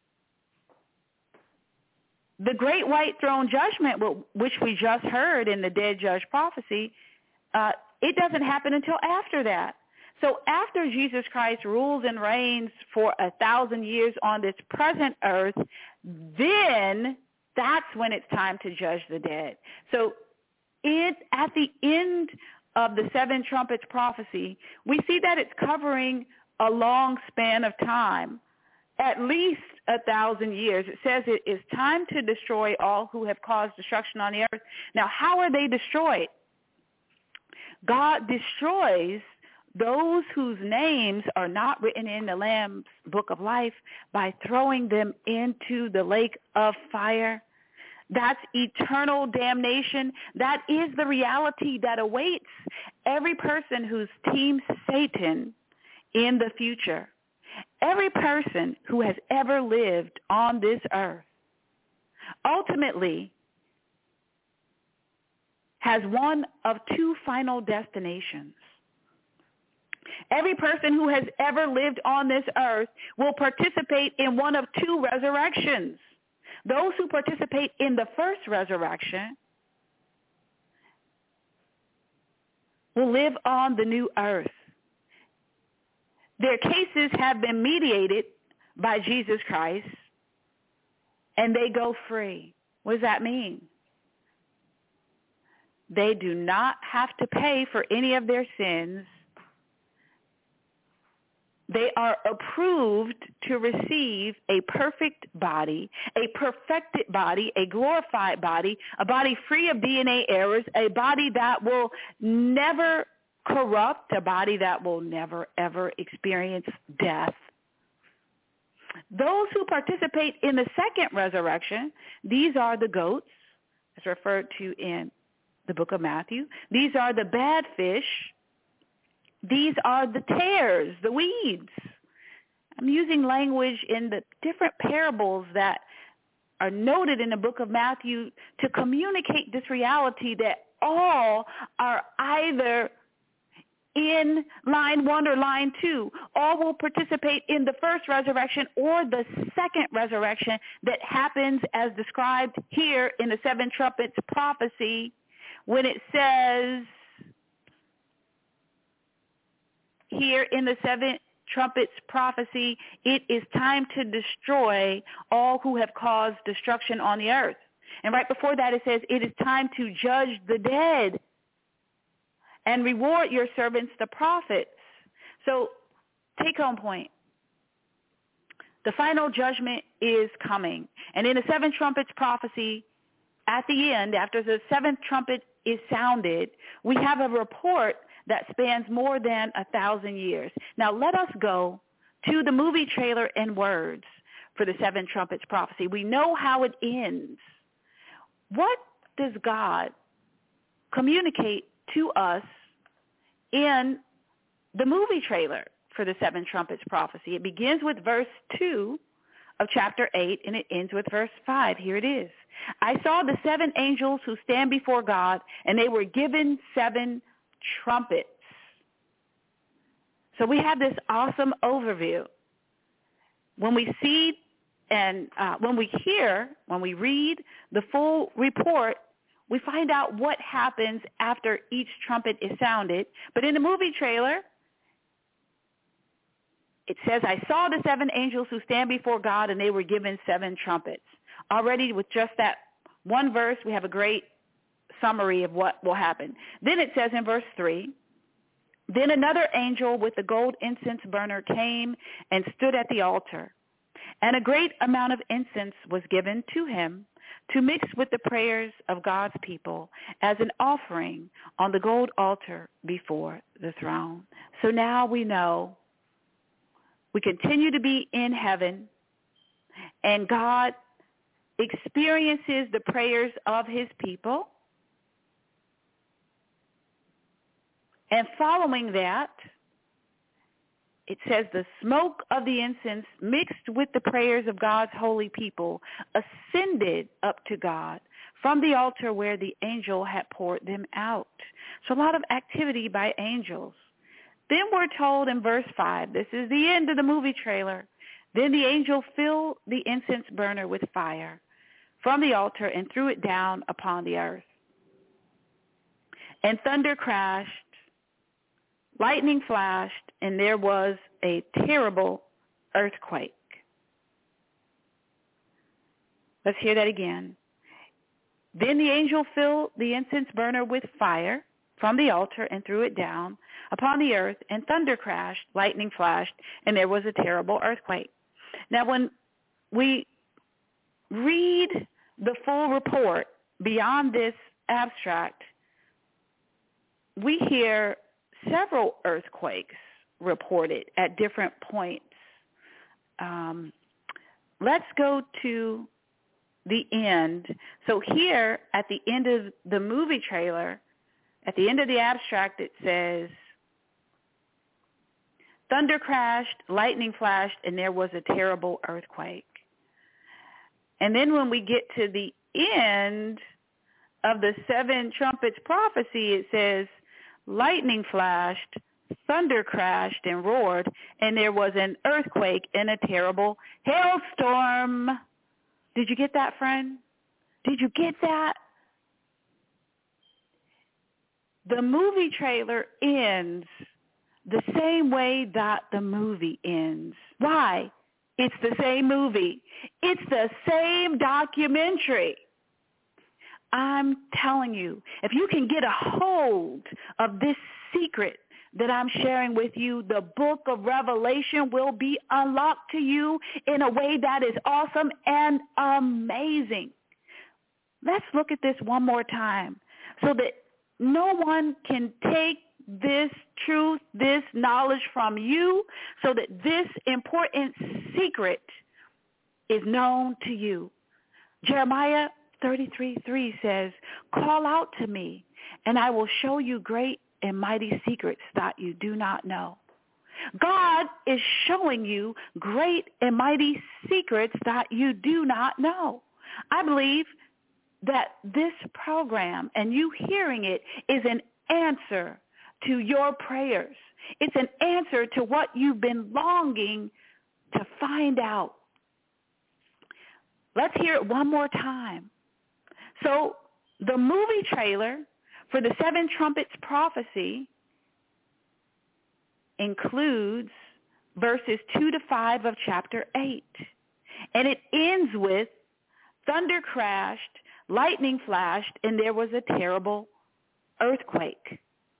the great white throne judgment, which we just heard in the dead judge prophecy, uh, it doesn't happen until after that. So after Jesus Christ rules and reigns for a thousand years on this present earth, then that's when it's time to judge the dead. So it, at the end of the seven trumpets prophecy, we see that it's covering a long span of time, at least a thousand years. It says it is time to destroy all who have caused destruction on the earth. Now, how are they destroyed? God destroys those whose names are not written in the Lamb's Book of Life by throwing them into the lake of fire. That's eternal damnation. That is the reality that awaits every person who's team Satan in the future. Every person who has ever lived on this earth ultimately has one of two final destinations. Every person who has ever lived on this earth will participate in one of two resurrections. Those who participate in the first resurrection will live on the new earth. Their cases have been mediated by Jesus Christ, and they go free. What does that mean? They do not have to pay for any of their sins. They are approved to receive a perfect body, a perfected body, a glorified body, a body free of D N A errors, a body that will never corrupt, a body that will never, ever experience death. Those who participate in the second resurrection, these are the goats, as referred to in the book of Matthew. These are the bad fish. These are the tares, the weeds. I'm using language in the different parables that are noted in the book of Matthew to communicate this reality that all are either in line one or line two. All will participate in the first resurrection or the second resurrection that happens as described here in the seven trumpets prophecy when it says here in the seven trumpets prophecy, it is time to destroy all who have caused destruction on the earth. And right before that it says it is time to judge the dead and reward your servants, the prophets. So take home point. The final judgment is coming. And in the seven trumpets prophecy, at the end, after the seventh trumpet is sounded, we have a report that spans more than a thousand years. Now let us go to the movie trailer and words for the seven trumpets prophecy. We know how it ends. What does God communicate to us in the movie trailer for the seven trumpets prophecy? It begins with verse two of chapter eight, and it ends with verse five. Here it is. I saw the seven angels who stand before God, and they were given seven trumpets. So we have this awesome overview. When we see and uh, when we hear, when we read the full report, we find out what happens after each trumpet is sounded. But in the movie trailer, it says, I saw the seven angels who stand before God, and they were given seven trumpets. Already with just that one verse, we have a great summary of what will happen. Then it says in verse three, then another angel with the gold incense burner came and stood at the altar. And a great amount of incense was given to him to mix with the prayers of God's people as an offering on the gold altar before the throne. So now we know we continue to be in heaven, and God experiences the prayers of his people. And following that, it says the smoke of the incense mixed with the prayers of God's holy people ascended up to God from the altar where the angel had poured them out. So a lot of activity by angels. Then we're told in verse five, this is the end of the movie trailer, then the angel filled the incense burner with fire from the altar and threw it down upon the earth. And thunder crashed, lightning flashed, and there was a terrible earthquake. Let's hear that again. Then the angel filled the incense burner with fire from the altar and threw it down upon the earth, and thunder crashed, lightning flashed, and there was a terrible earthquake. Now, when we read the full report beyond this abstract, we hear several earthquakes reported at different points. Um, let's go to the end. So here at the end of the movie trailer, at the end of the abstract, it says, thunder crashed, lightning flashed, and there was a terrible earthquake. And then when we get to the end of the seven trumpets prophecy, it says, lightning flashed, thunder crashed and roared, and there was an earthquake and a terrible hailstorm. Did you get that, friend? Did you get that? The movie trailer ends the same way that the movie ends. Why? It's the same movie. It's the same documentary. I'm telling you, if you can get a hold of this secret that I'm sharing with you, the book of Revelation will be unlocked to you in a way that is awesome and amazing. Let's look at this one more time so that no one can take this truth, this knowledge from you, so that this important secret is known to you. Jeremiah thirty-three three says, call out to me, and I will show you great and mighty secrets that you do not know. God is showing you great and mighty secrets that you do not know. I believe that this program and you hearing it is an answer to your prayers. It's an answer to what you've been longing to find out. Let's hear it one more time. So the movie trailer for the Seven Trumpets prophecy includes verses two to five of chapter eight. And it ends with thunder crashed, lightning flashed, and there was a terrible earthquake.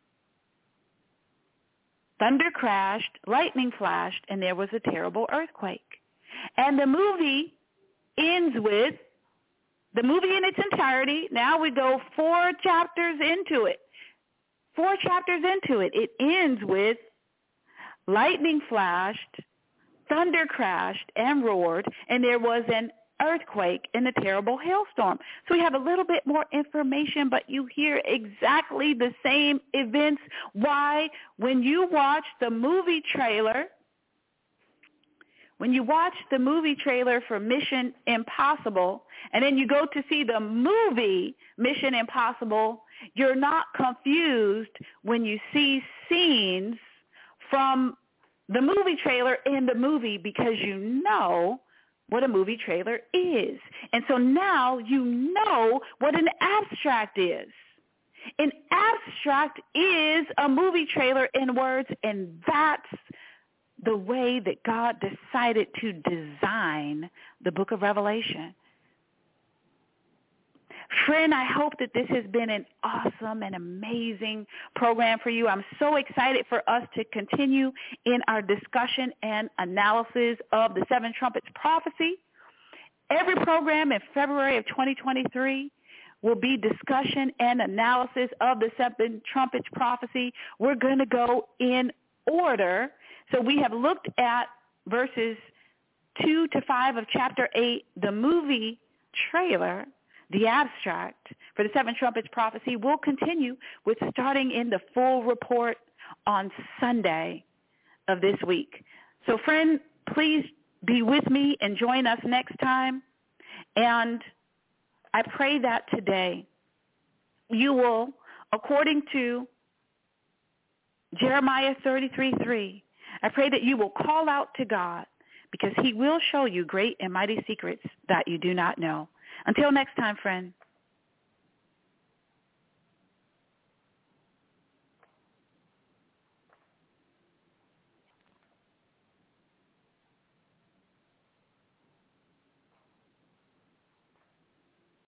Thunder crashed, lightning flashed, and there was a terrible earthquake. And the movie ends with, the movie in its entirety, now we go four chapters into it. Four chapters into it. It ends with lightning flashed, thunder crashed and roared, and there was an earthquake and a terrible hailstorm. So we have a little bit more information, but you hear exactly the same events. Why? When you watch the movie trailer, when you watch the movie trailer for Mission Impossible, and then you go to see the movie Mission Impossible, you're not confused when you see scenes from the movie trailer in the movie, because you know what a movie trailer is. And so now you know what an abstract is. An abstract is a movie trailer in words, and that's the way that God decided to design the book of Revelation. Friend, I hope that this has been an awesome and amazing program for you. I'm so excited for us to continue in our discussion and analysis of the Seven Trumpets prophecy. Every program in February of twenty twenty-three will be discussion and analysis of the Seven Trumpets prophecy. We're going to go in order. So we have looked at verses two to five of chapter eight, the movie trailer, the abstract for the Seven Trumpets prophecy. Will continue with starting in the full report on Sunday of this week. So friend, please be with me and join us next time. And I pray that today you will, according to Jeremiah thirty-three three, I pray that you will call out to God, because he will show you great and mighty secrets that you do not know. Until next time, friend.